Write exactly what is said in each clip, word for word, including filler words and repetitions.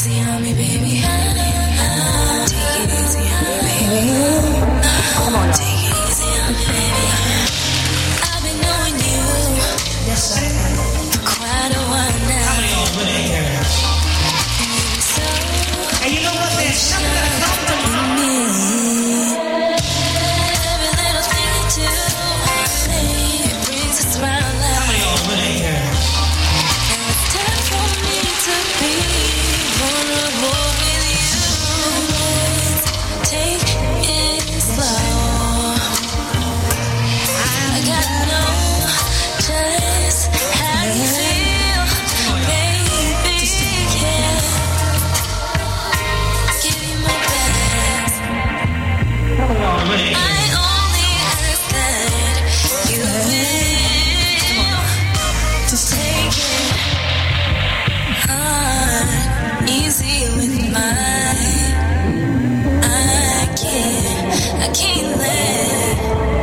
easy on me, baby. Take it easy on me, baby. Come on, take it easy on me, baby. I've been knowing you for quite a while now. How many of y'all really care? So And you know what? There's something that's not to me. Every little thing you do, it brings a smile out. How many of y'all really care? And it's time for me to be vulnerable with you. Take it slow. I gotta know just how you feel, baby. Yeah. Give you my best. How many of y'all really care? I only ask that you will just take it hard, easy with mine. I can't, I can't let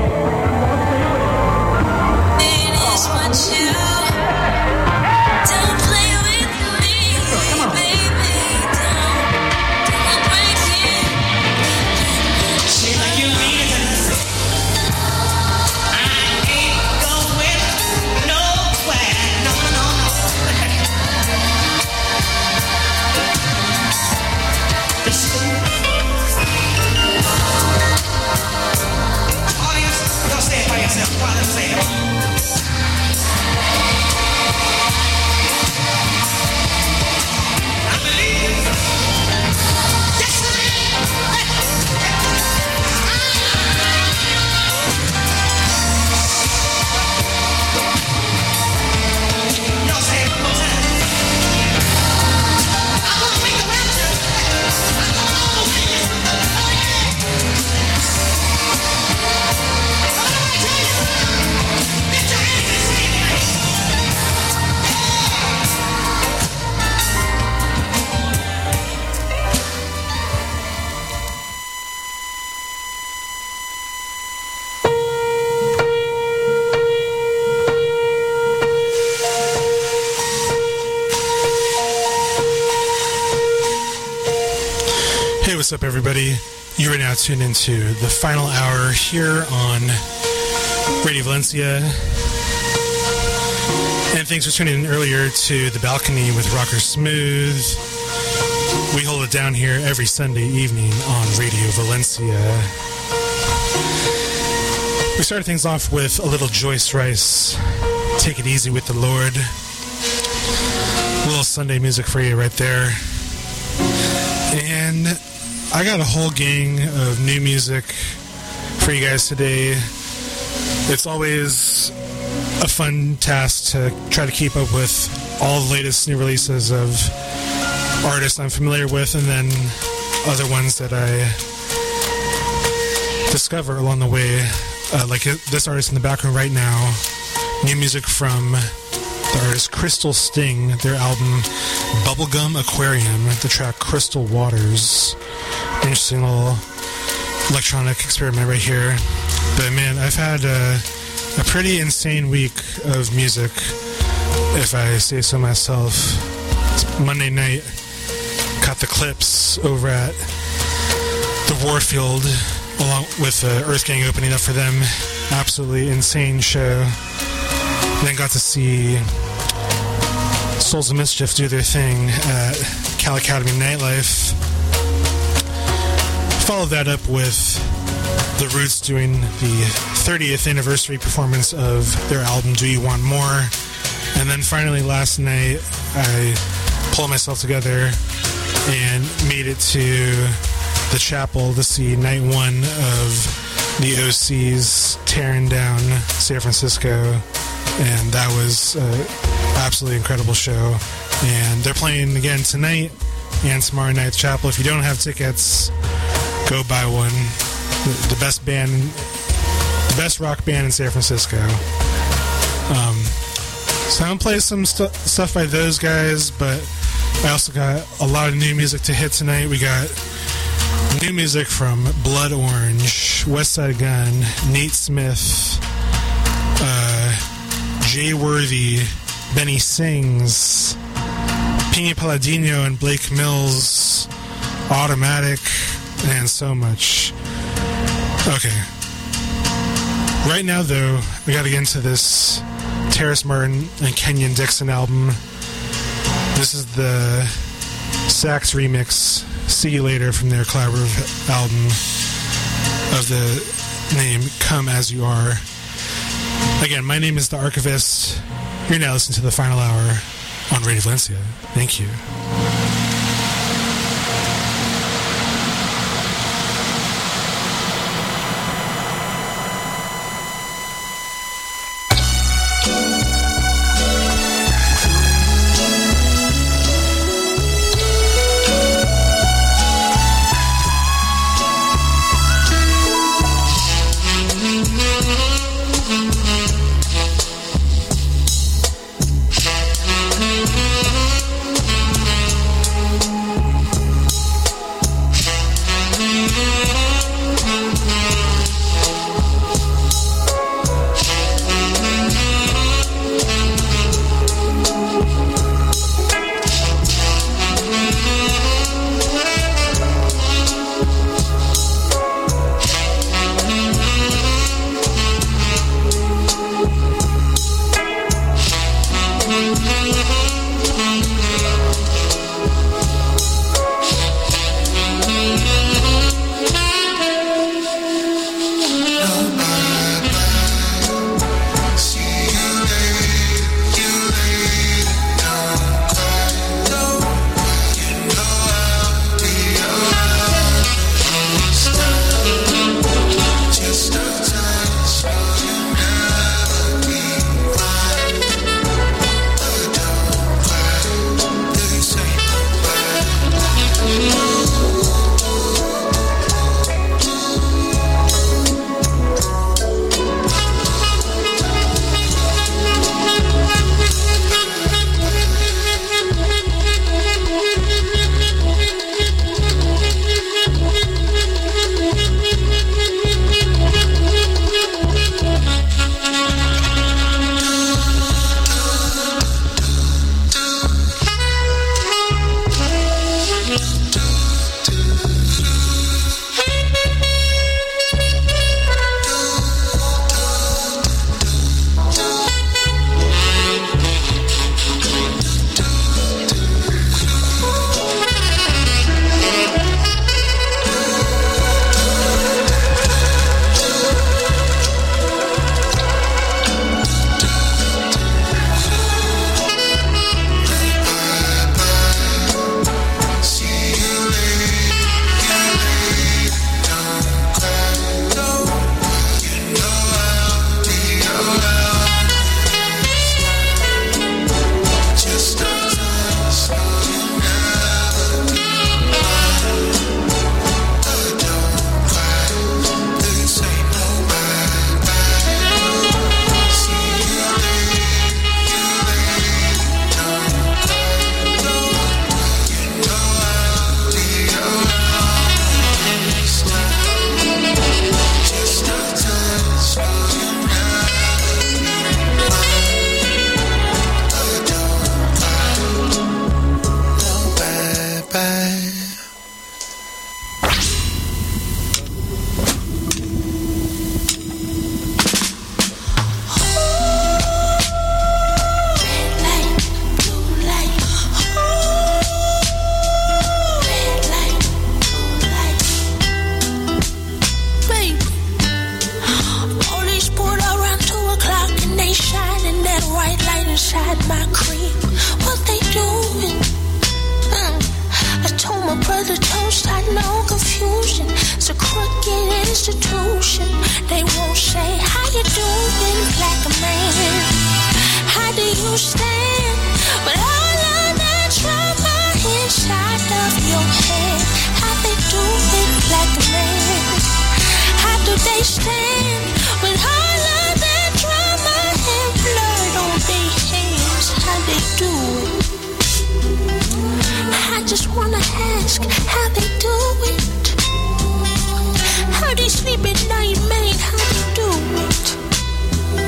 finish what you don't play with me, baby. Don't, don't break it. Shit like you mean it. I ain't going nowhere. No, no, no, no. Audience, y'all say it by yourself. While I say it. I believe. Yes, y'all say it one more time. I'm gonna make the rapture. I'm gonna overwhelm you. Oh, yeah. So what do I tell you? Lift your hands and say it. Hey, what's up, everybody? You are now tuned into the final hour here on Radio Valencia. And thanks for tuning in earlier to The Balcony with Rocker Smooth. We hold it down here every Sunday evening on Radio Valencia. We started things off with a little Joyce Rice, Take It Easy with the Lord. A little Sunday music for you right there. And I got a whole gang of new music for you guys today. It's always a fun task to try to keep up with all the latest new releases of artists I'm familiar with, and then other ones that I discover along the way. Uh, like this artist in the background right now, new music from the artist Crystal Sting, their album Bubblegum Aquarium, the track Crystal Waters. Interesting little electronic experiment right here. But man, I've had a, a pretty insane week of music, if I say so myself. It's Monday night, caught the Clips over at the Warfield, along with the Earth Gang opening up for them. Absolutely insane show. Then got to see Souls of Mischief do their thing at Cal Academy Nightlife. Followed that up with The Roots doing the thirtieth anniversary performance of their album Do You Want More? And then finally last night I pulled myself together and made it to the chapel to see night one of the O C's tearing down San Francisco. And that was an absolutely incredible show. And they're playing again tonight and tomorrow night at the chapel. If you don't have tickets, go buy one. The, the best band, the best rock band in San Francisco. Um, so I'm gonna play some stu- stuff by those guys, but I also got a lot of new music to hit tonight. We got new music from Blood Orange, West Side Gun, Nate Smith, uh, Jay Worthy, Benny Sings, King Palladino and Blake Mills, Automatic, and so much. Okay. Right now, though, we gotta get into this Terrace Martin and Kenyon Dixon album. This is the sax remix, See You Later, from their collaborative album of the name Come As You Are. Again, my name is The Archivist. You're now listening to the final hour on Radio Valencia. Thank you.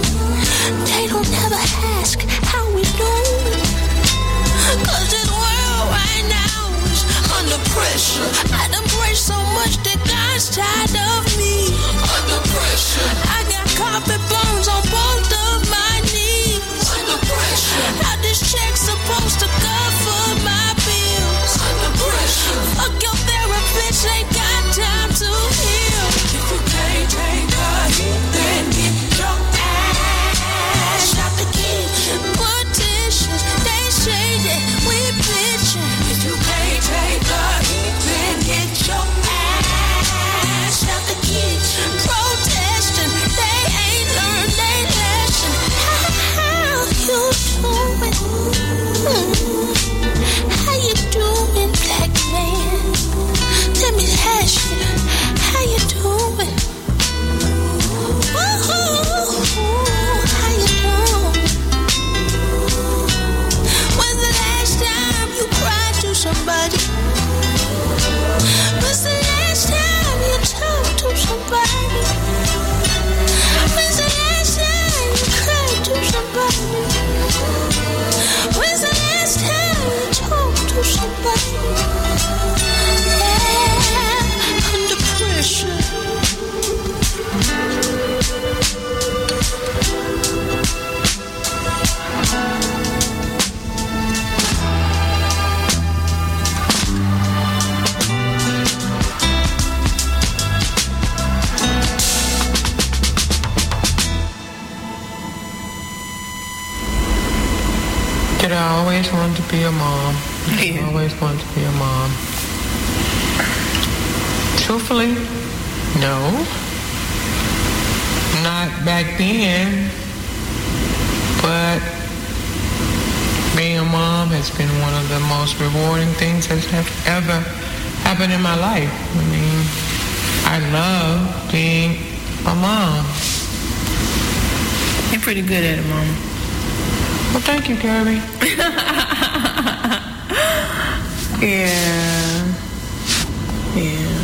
They don't ever ask how we do. 'Cause this world wanted to be a mom. I Yeah. always wanted to be a mom. Truthfully, no. Not back then. But being a mom has been one of the most rewarding things that have ever happened in my life. I mean, I love being a mom. You're pretty good at it, Mama. Well, thank you, Kirby. Yeah. Yeah.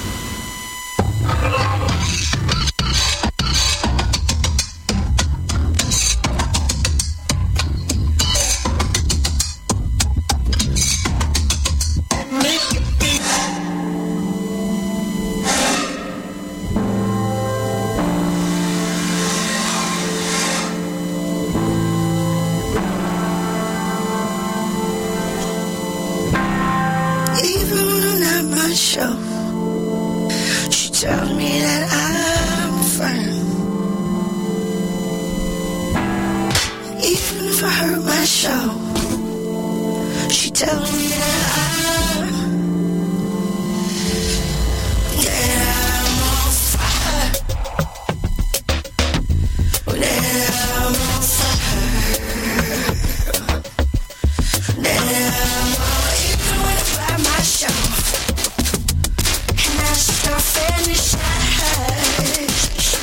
Even when I'm not myself, she tells me that I'm fine. Even if I hurt myself, she tells me that I'm that I'm on fire. That I'm on fire. That I'm on even when I'm by myself. And I start fantasize.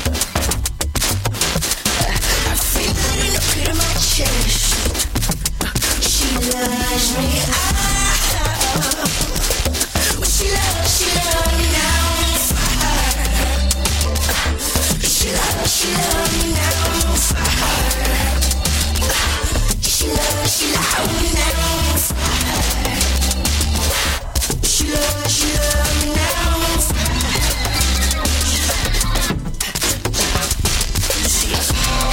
I feel it in the pit of my chest. She loves me out. When she loves, she loves me now on fire. She loves, she loves me now on fire. She loves, she loves me now on fire. She loves, she loves me now on fire. See,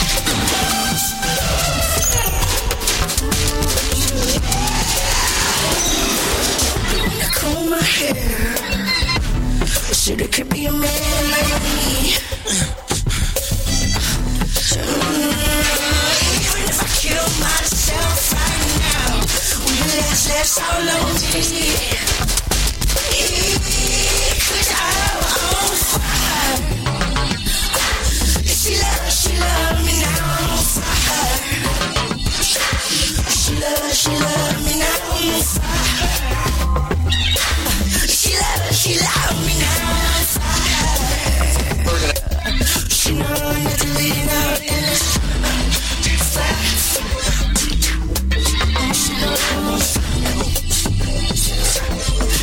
I comb my hair, so there could be a man like me. Even if I kill myself right now, will you last, last how long did it? Cause I'm on fire. She loves, she loves me now on fire. She loves, she loves me now on fire. She loves, she loves me now on fire. She knows not to lean out in this fire. She knows.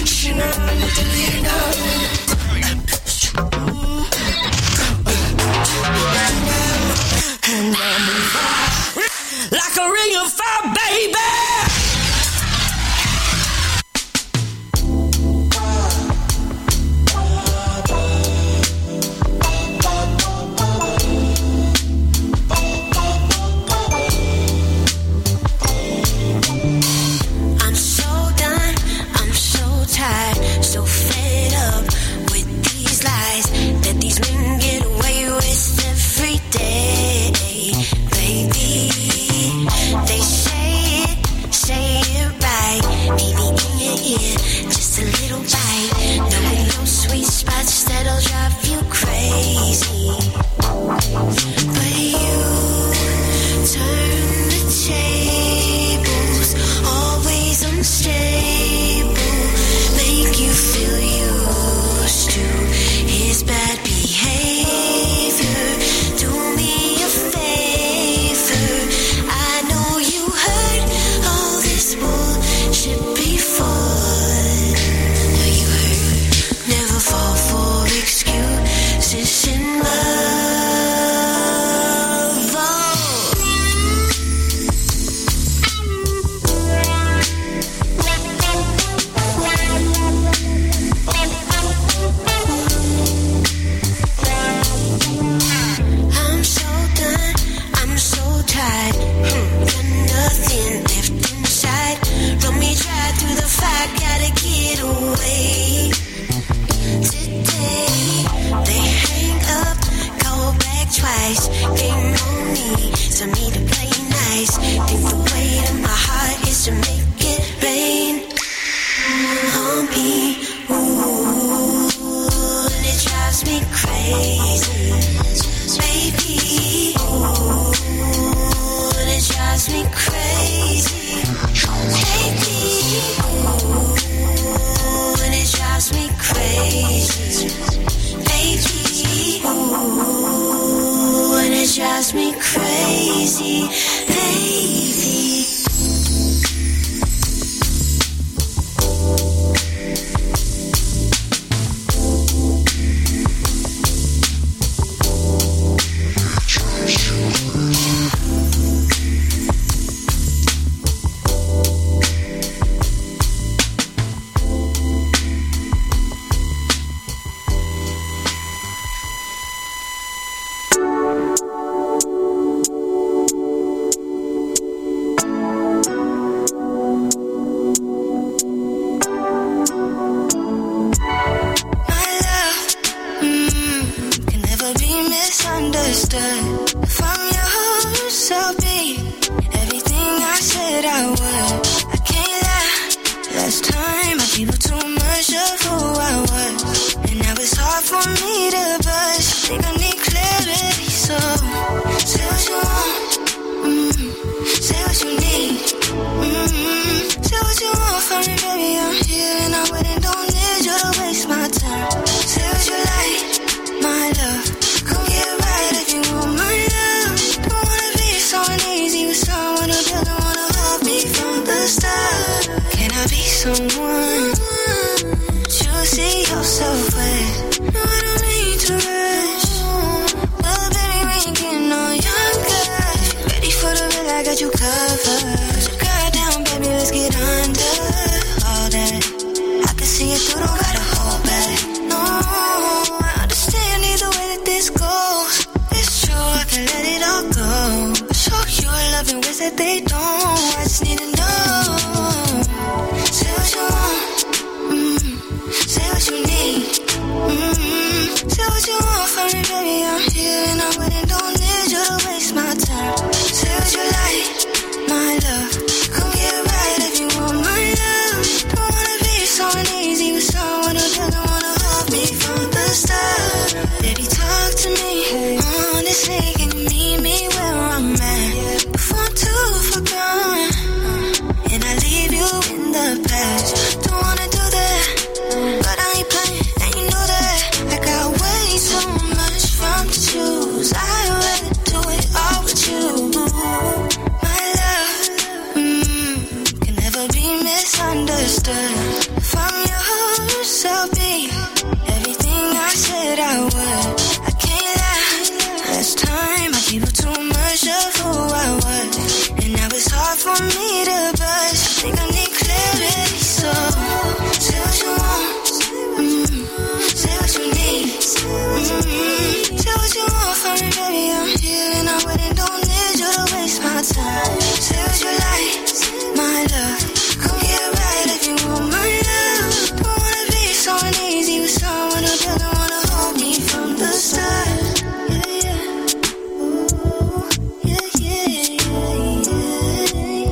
wanna be someone you see yourself with. No, I don't mean to rush, but baby, we ain't getting no younger. Ready for the real, I got you covered. So girl down, baby, let's get under all that. I can see it through, don't gotta hold back. No, I understand either way that this goes. It's true, I can let it all go. I show you love in ways that they don't. I just need to know. Say what you want, mm-hmm. Say what you need, mm-hmm. Say what you want from me, baby, I'm here and I'm waiting. Don't need you to waste my time. Say what you like, my love. Come get right if you want my love. Don't wanna be so uneasy with someone who doesn't wanna hold me from the start. Baby, talk to me, honestly, can you meet me where I'm at? Before I'm too far gone, and I leave you in the past. Don't wanna do that, but I ain't playing, and you know that. I got way too much from to choose. I'd rather do it all with you. My love, mm, can never be misunderstood. From yourself, be everything I said I would. I can't lie, last time I gave you too much of who I was, and now it's hard for me to budge. I think I need clarity, so say what you want, mm-hmm. Say what you need, mm-hmm. Say what you want from me, baby, I'm here and I'm waiting. Don't need you to waste my time. Say what you like, my love. Come get right if you want my love. Don't wanna be so uneasy with someone who doesn't wanna hold me from the start. Yeah, yeah. Ooh, yeah, yeah, yeah, yeah.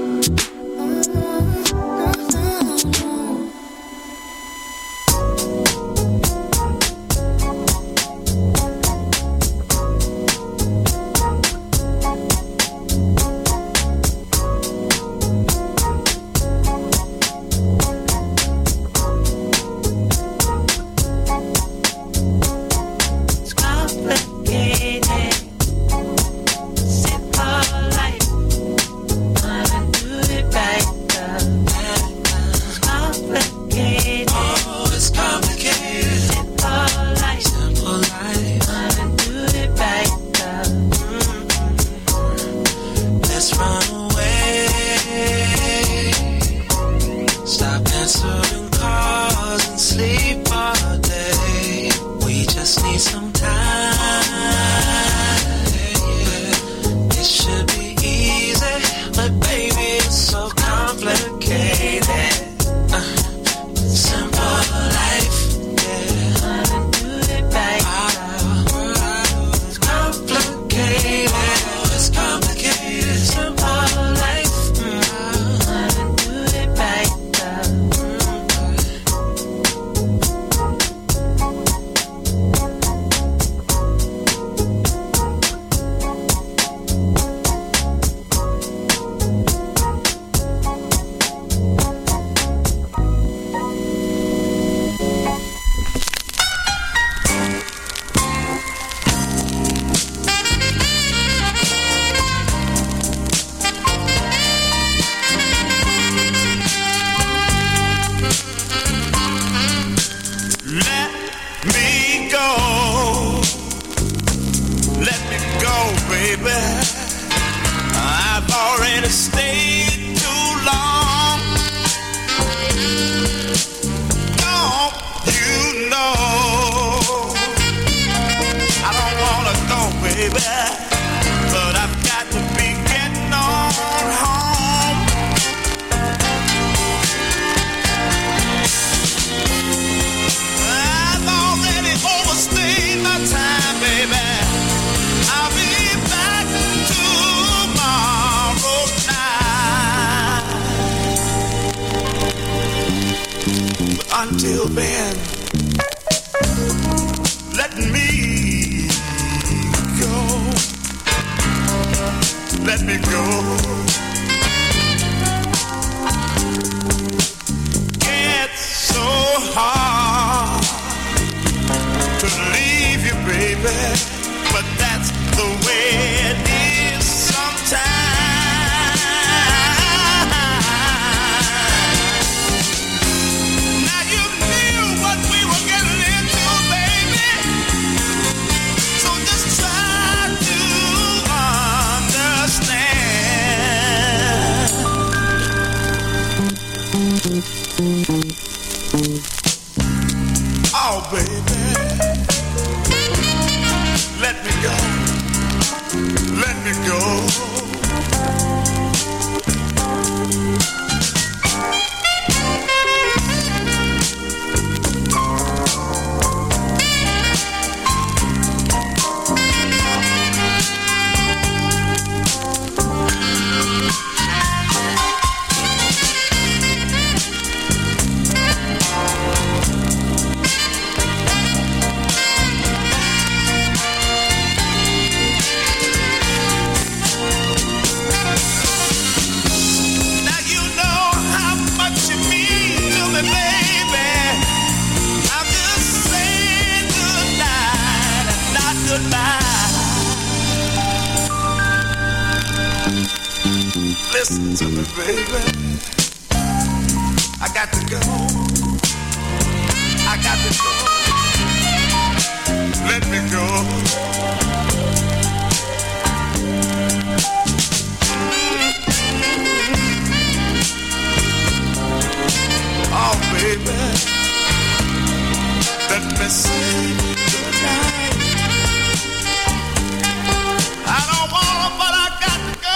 Oh, no, no, no. It's complicated. Simple life. Wanna do it right, love. It's complicated. Oh, it's complicated. Simple life. Simple life. Wanna do it right, love. Let's run away. Stop answering calls and sleep all day. We just need some time. It should be easy, but baby, it's so complicated. Uh, simple life, yeah. Wanna do it right, love. It's complicated. Oh, it's complicated. Simple life. Wanna do it right, love. Let me go. Let me go, baby. I've already stayed too long. Don't you know? I don't wanna go, baby, but I've got to be getting on home. I've already overstayed my time, baby. I'll be back tomorrow night. But until then, let me go. Let me go. It's so hard to leave you, baby, but that's the way it is sometimes. Oh, baby, let me go, let me go. Listen to me, baby. I got to go. I got to go. Let me go. Oh, baby, let me say goodnight. I don't wanna, but I got to go.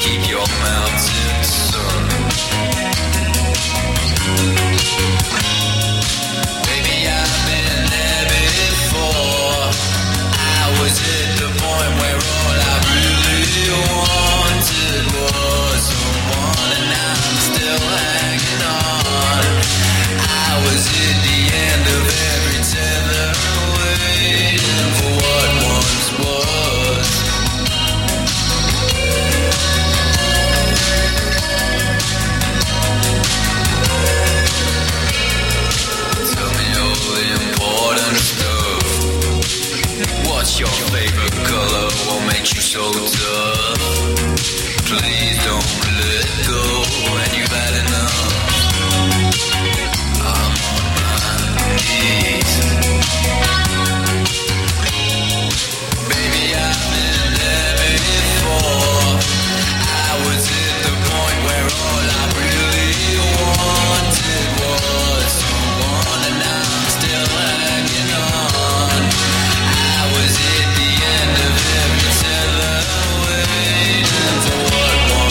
keep your mountain sun. Baby, I've been there before. I was at the point where all I really wanted was someone, and I'm still hanging on. I was at the end of every tether, waiting for what once was. Tell me all the important stuff. What's your favorite color? What makes you so tough? Please don't let go when you've had enough. I'm on my knees. Baby, I've been there before. I was at the point where all I really wanted was someone, and I'm still hanging on. I was at the end of every tether, waiting for what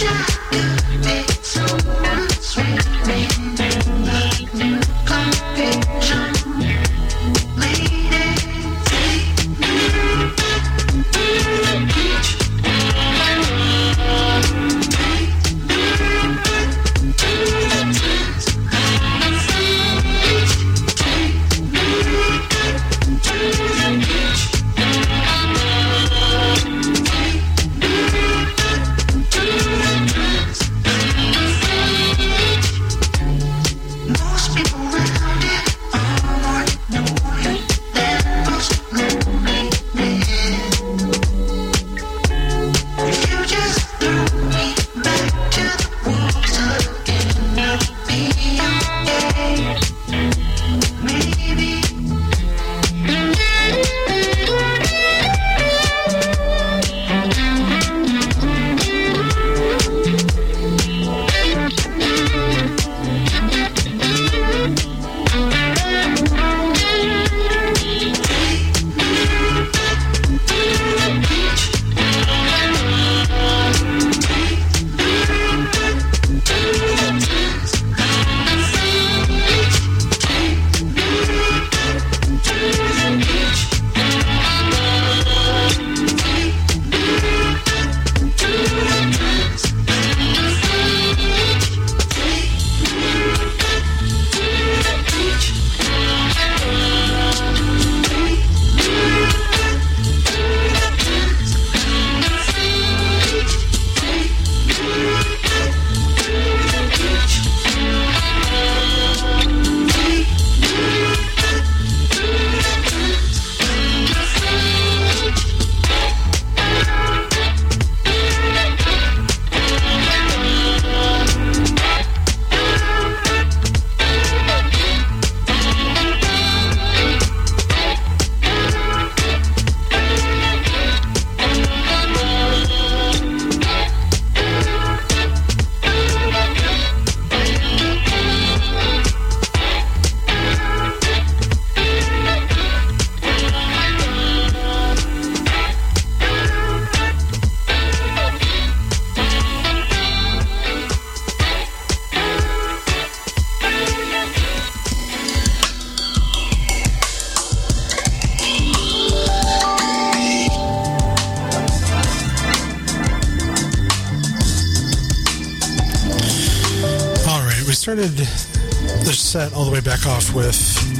started the set all the way back off with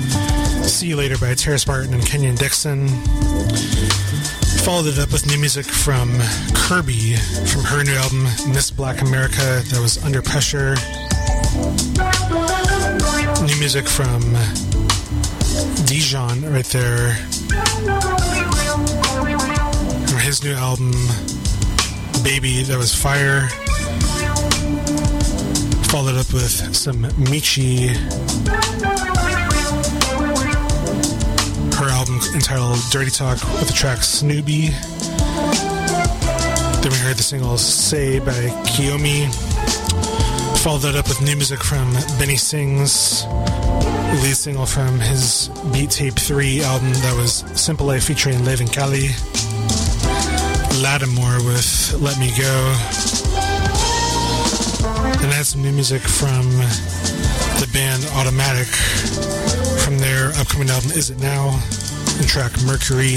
See You Later by Terrace Martin and Kenyon Dixon. Followed it up with new music from Kirby from her new album Miss Black America, that was Under Pressure. New music from Dijon right there from his new album Baby, that was Fire. Followed up with some Michi, her album entitled Dirty Talk with the track Snoopy. Then we heard the single Say by Kiyomi. Followed that up with new music from Benny Sings, lead single from his Beat Tape three album, that was Simple Life featuring Levin Kali. Lattimore with Let Me Go. And I had some new music from the band Automatic from their upcoming album Is It Now, and track Mercury.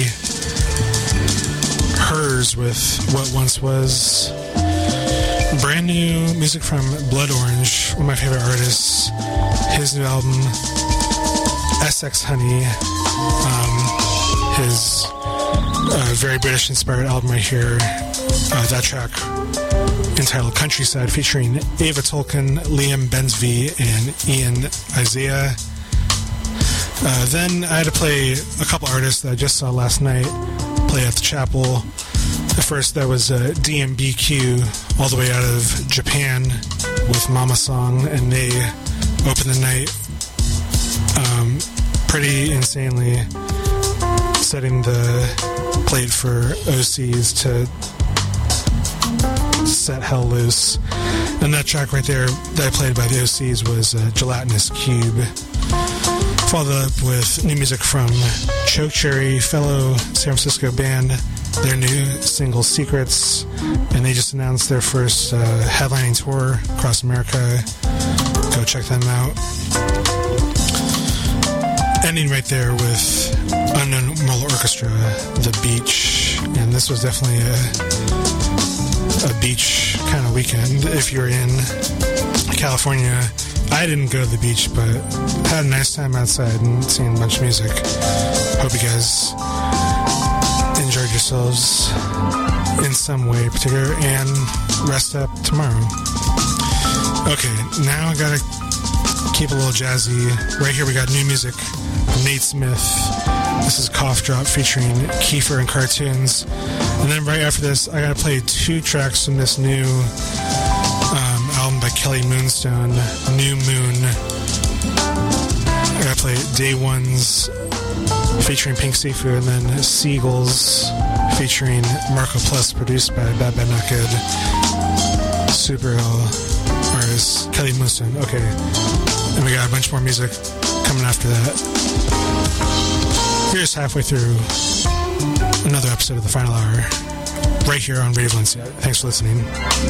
Hers with What Once Was. Brand new music from Blood Orange, one of my favorite artists. His new album S X Honey, um, his uh, very British inspired album right here. Uh, that track entitled Countryside featuring Ava Tolkien, Liam Bensby, and Ian Isaiah. Uh, then I had to play a couple artists that I just saw last night play at the chapel. At first, that was uh, D M B Q, all the way out of Japan with Mama Song, and they opened the night um, pretty insanely, setting the plate for O Cs to set hell loose. And that track right there that I played by the O Cs was uh, Gelatinous Cube. Followed up with new music from Choke Cherry, fellow San Francisco band their new single Secrets, and they just announced their first uh, headlining tour across America. Go check them out. Ending right there with Unknown World Orchestra, The Beach, and this was definitely a, a beach kind of weekend. If you're in California, I didn't go to the beach, but had a nice time outside and seeing a bunch of music. Hope you guys enjoyed yourselves in some way particular, and rest up tomorrow. Okay, now I gotta keep a little jazzy. Right here we got new music from Nate Smith. This is Cough Drop featuring Kiefer and Cartoons. And then right after this, I gotta play two tracks from this new um, album by Kelly Moonstone, New Moon. I gotta play Day Ones featuring Pink Seafood, and then Seagulls featuring Marco Plus, produced by Bad Bad Not Good. Super ill artist, Kelly Moonstone. Okay. And we got a bunch more music coming after that. We're just halfway through another episode of the Final Hour, right here on Radio Valencia. Thanks for listening.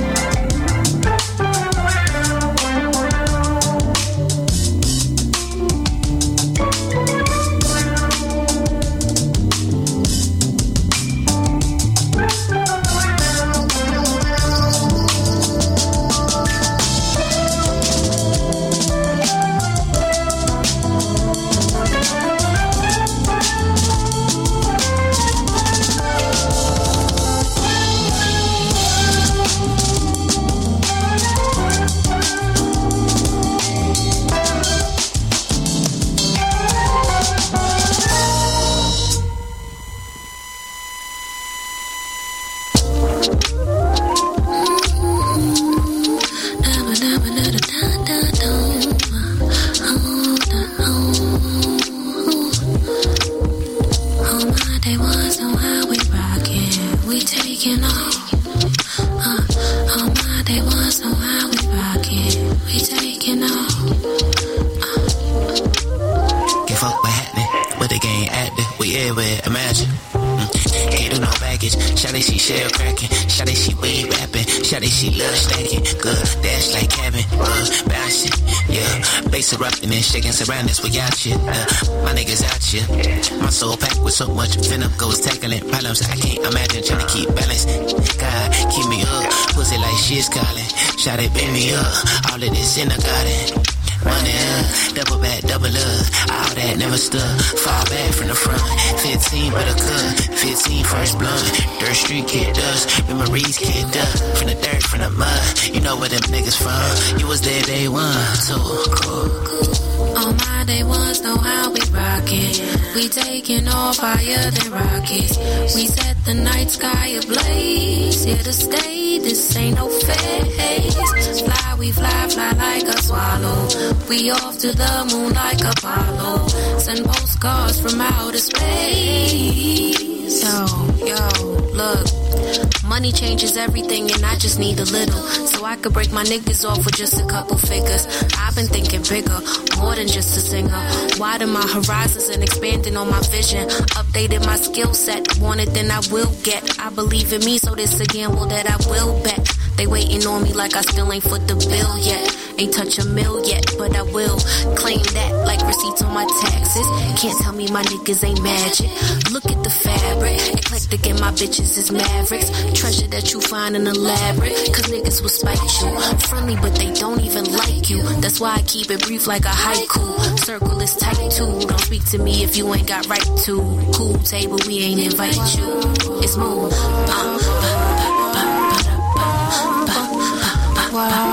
Erupting and shaking surroundings, we out shit. Uh, my niggas out shit. My soul packed with so much venom, goes tackling problems I can't imagine. Trying to keep balance. God, keep me up. Pussy like shit's calling. Shot it, bring me up. All of this in the garden. Money up, double back, double up. All that never stood. Fall back from the front. fifteen but a cut. fifteen first blunt. Dirt street kid does. Memories kid up. From the dirt, from the mud. You know where them niggas from. You was there day one, too cool. All my day ones know how we rockin'. We taking off higher than rockets. We set the night sky ablaze. Here to stay, this ain't no phase. Fly, we fly, fly like a swallow. We off to the moon like Apollo. Send postcards from outer space. Yo, yo, look. Money changes everything and I just need a little. So I could break my niggas off with just a couple figures. I've been thinking bigger, more than just a singer. Widen my horizons and expanding on my vision. Updated my skill set, want it then I will get. I believe in me, so this a gamble that I will bet. They waiting on me like I still ain't foot the bill yet. Ain't touch a mill yet, but I will claim that like receipts on my taxes. Can't tell me my niggas ain't magic. Look at the fabric, eclectic and my bitches is mavericks. Treasure that you find in elaborate, cause niggas will spite you. Friendly but they don't even like you. That's why I keep it brief like a haiku. Circle is tight too. Don't speak to me if you ain't got right to. Cool table, we ain't invite you. It's move. Uh, wow.